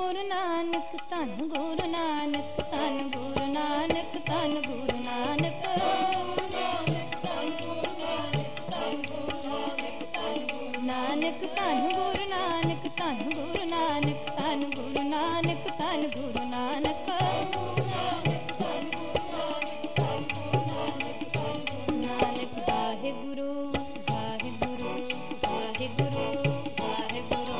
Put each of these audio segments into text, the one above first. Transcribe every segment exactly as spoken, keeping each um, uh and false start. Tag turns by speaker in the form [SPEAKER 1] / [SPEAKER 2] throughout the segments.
[SPEAKER 1] ਗੁਰੂ ਨਾਨਕ ਧੰਨ ਗੁਰੂ ਨਾਨਕ ਧੰਨ ਗੁਰੂ ਨਾਨਕ ਧੰਨ ਗੁਰੂ ਨਾਨਕ ਨਾਨਕ ਧੰਨ ਗੁਰੂ ਨਾਨਕ ਧੰਨ ਗੁਰੂ ਨਾਨਕ ਧੰਨ ਗੁਰੂ ਨਾਨਕ ਧੰਨ ਗੁਰੂ ਨਾਨਕ ਨਾਨਕ ਵਾਹਿਗੁਰੂ ਵਾਹਿਗੁਰੂ ਵਾਹਿਗੁਰੂ ਵਾਹਿਗੁਰੂ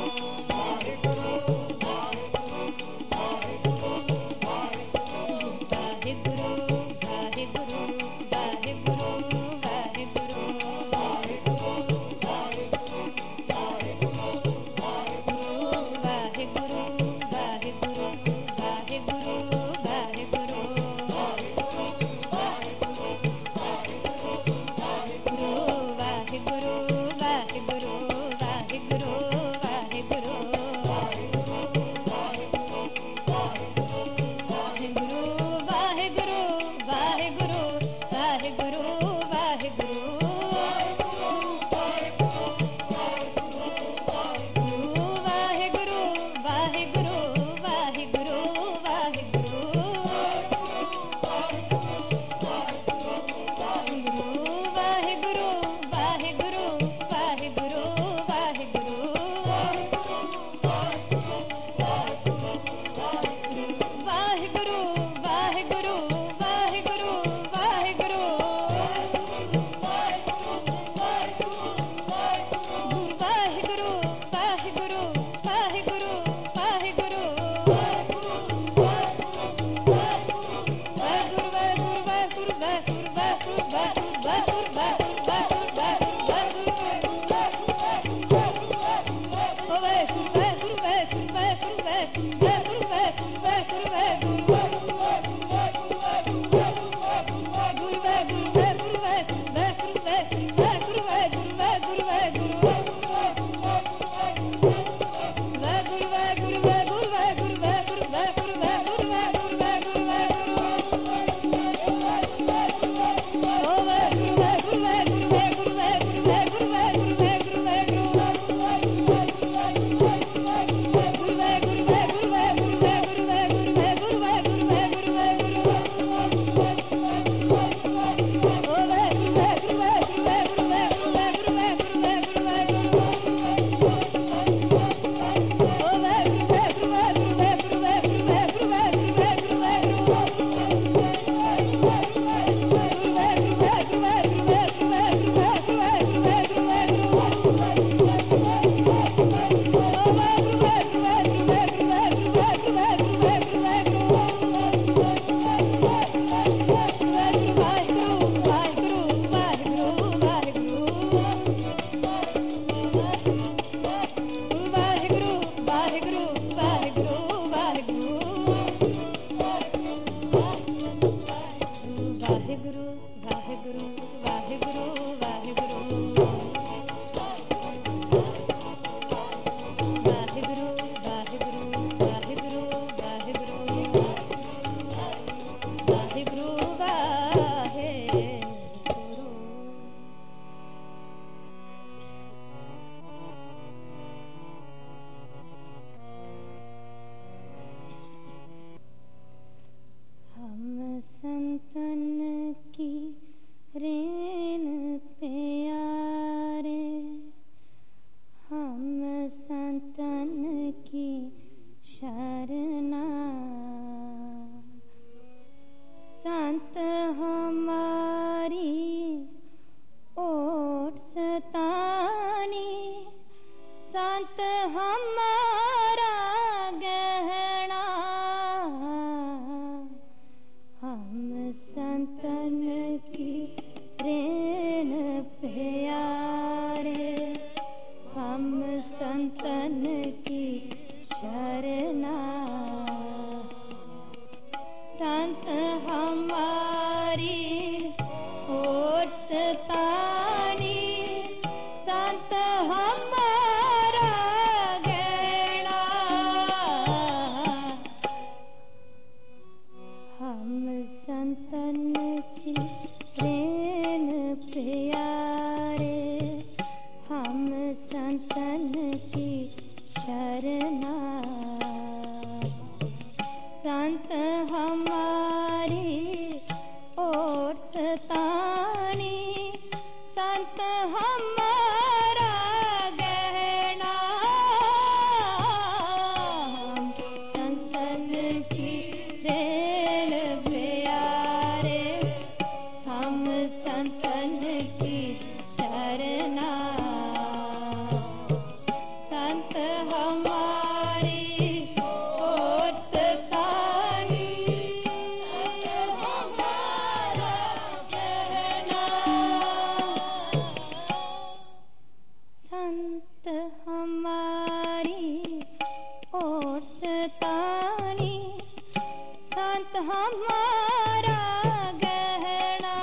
[SPEAKER 1] सतानी संत हमारा गहना।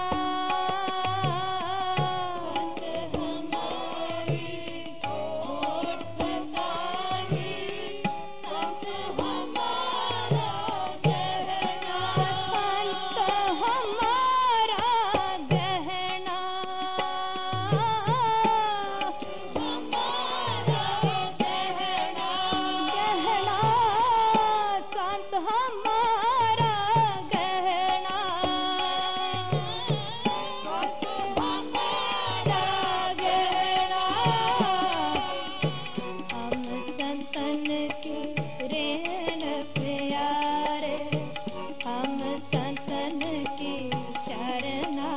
[SPEAKER 1] संत हमारी होठ सतानी संत हमारा गहना। संत हमारा गहना हमारा गहना गहना संत हमारा गहना। संत हमारा गहना हम संतन के रेन प्यारे हम संतन की शरणा।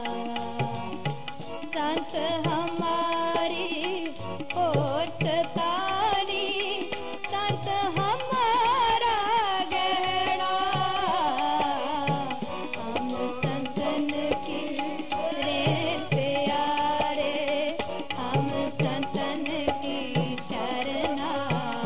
[SPEAKER 1] संत हमारी होठ सतानी संत हमारा गहना। हम संतन की रेन प्यारे हम संतन की शरणा।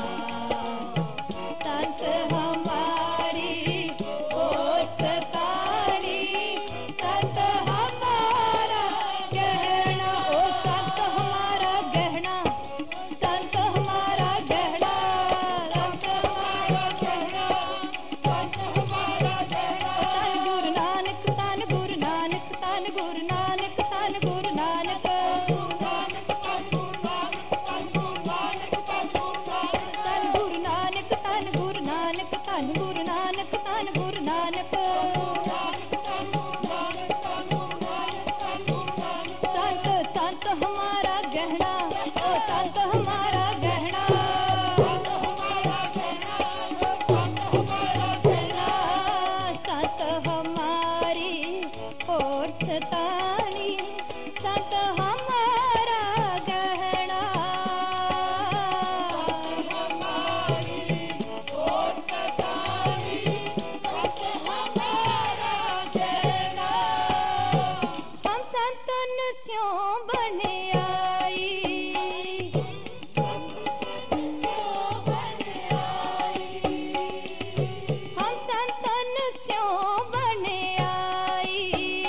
[SPEAKER 1] संत हमारी होठ सतानी संत हमारा गहना। ओ संत हमारा गहना संत हमारा गहना संत हमारा गहना संत हमारा गहना। तन गुरु नानक तन गुरु नानक तन गुरु नानक तन गुरु नानक तन गुरु नानक तन गुरु नानक तन गुरु नानक तन गुरु नानक। संत संत हमारा गहना ओ संत हमारा गहना संत हमारा गहना संत हमारा गहना। संत हमारी होठ सतानी संत हमारा गहना। हमारी होठ सतानी संत हमारा गहना। हम संतन स्यों बने आई हम संतन स्यों बने आई।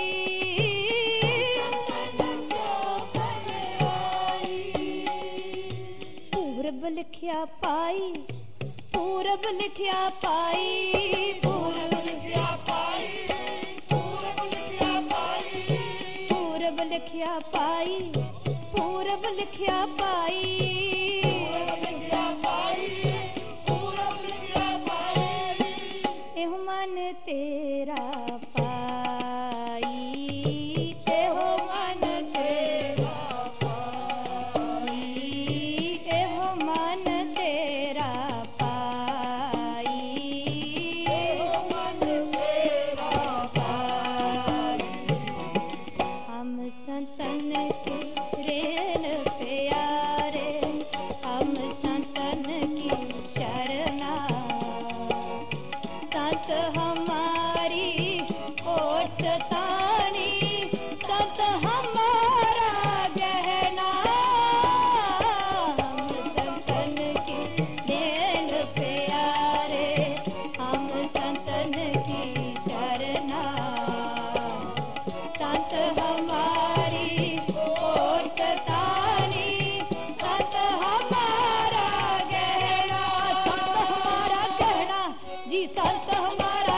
[SPEAKER 1] पूरब लिखिया पाई पूरब लिखिया पाई पूरब लिखिया पाई पूरब लिखिया पाई पूरब लिखिया पाई पूरब लिखिया पाई पूरब लिखिया पाई पूरब लिखिया पाई। एहो मन तेरा पाई एहो मन तेरा पाई एहो मन तेरा पाई एहो मन तेरा पाई। हम संतन के रेन प्यारे हम संतन की शरणा। संत हमारी होठ सतानी संत हमारा गहना। हम संतन की रेन प्यारे हम संतन की शरणा। संत हमारी होठ सतानी संत हमारा गहना। संत हमारा गहना जी संत हमारा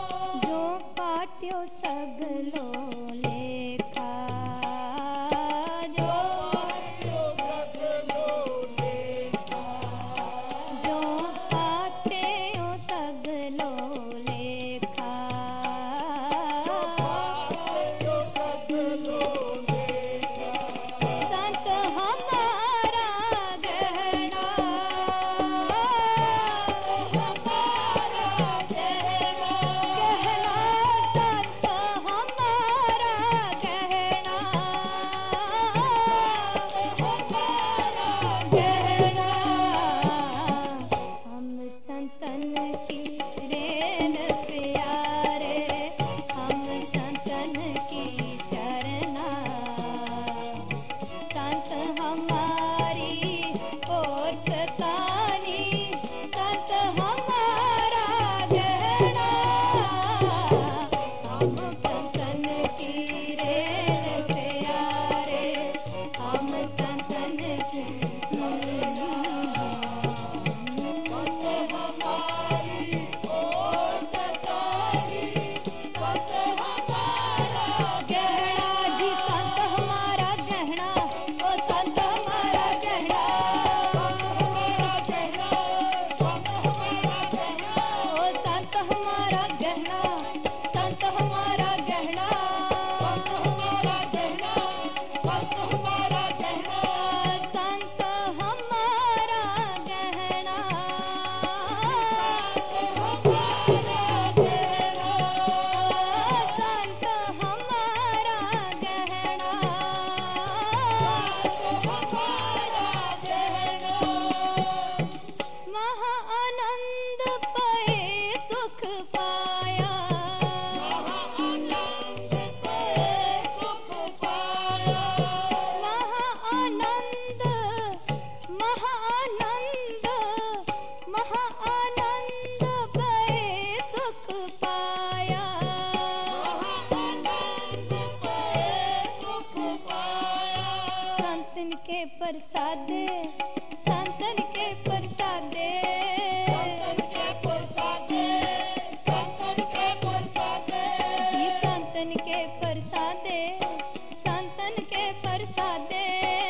[SPEAKER 1] हमारी और सतानी, संत हमारा गहना। हम संतन की रेल प्यारे, हम संतन की के प्रसादे, संतन के प्रसादे, संतन के प्रसादे, संतन के प्रसादे, संतन के प्रसादे, संतन के प्रसादे,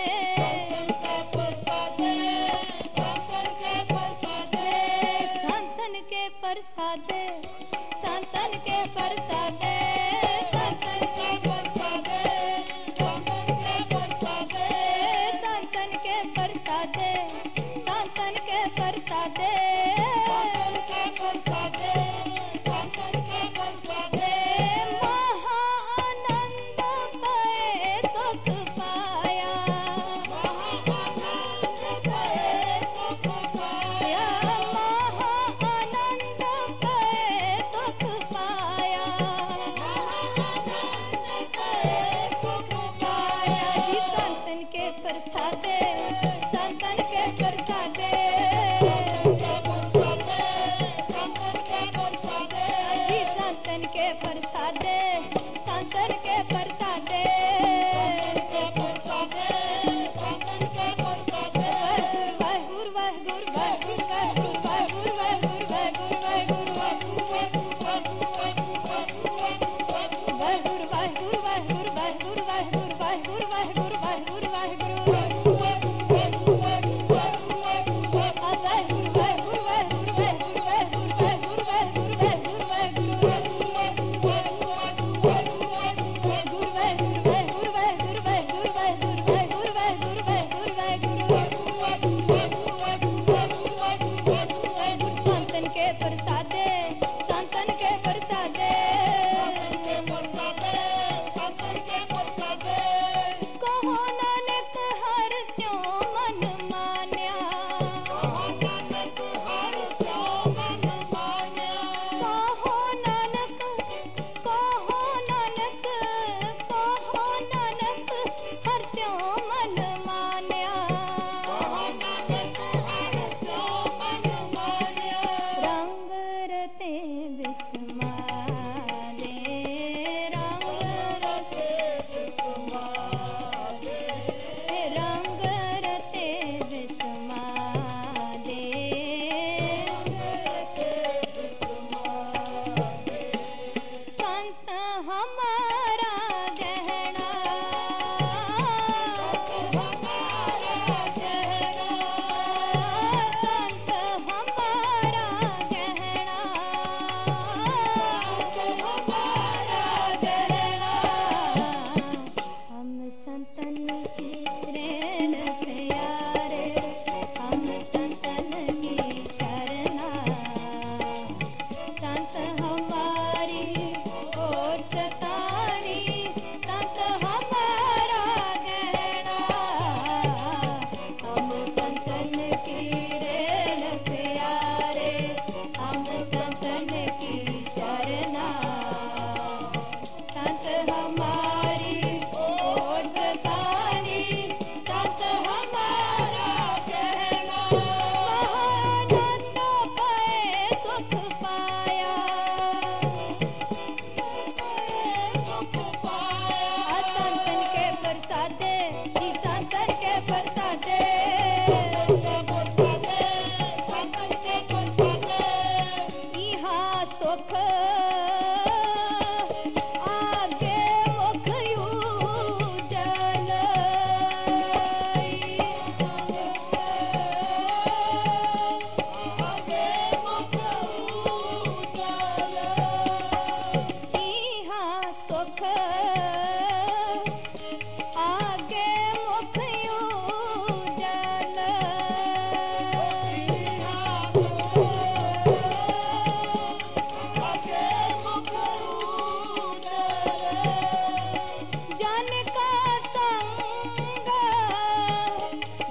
[SPEAKER 1] संतन के प्रसादे, संतन के प्रसादे, संतन के प्रसादे, संतन के प्रसादे, परसादे, संतन के परसादे, संतन के परसादे, संतन के परसादे, महाआनंद पाए सुख पाया, महाआनंद पाए सुख पाया, महाआनंद पाए सुख पाया, महाआनंद पाए सुख पाया। जी संतन के परसादे, संतन के प्रसादे।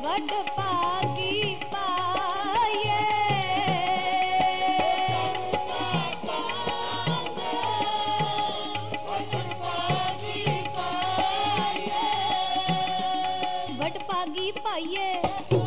[SPEAKER 1] वड पागी पाए वड पागी पाइए